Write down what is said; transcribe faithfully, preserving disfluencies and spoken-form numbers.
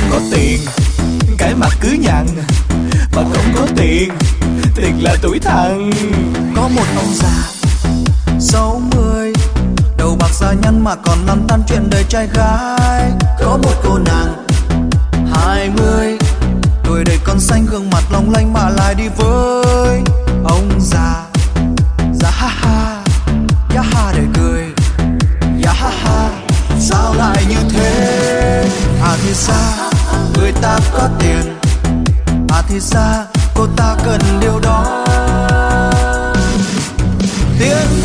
có tiền cái mặt cứ nhằn, mà không có tiền, tiền là tuổi thân. Có một ông già sáu mươi, đầu bạc da nhăn mà còn lăn tăn chuyện đời trai gái. Có một cô nàng hai mươi, tuổi đời còn xanh, gương mặt long lanh mà lại đi với ông già. Dạ ha ha, ya ha để cười, ya ha ha, sao lại như thế? À thì ra người ta có tiền, à thì ra cô ta cần điều đó. Tiền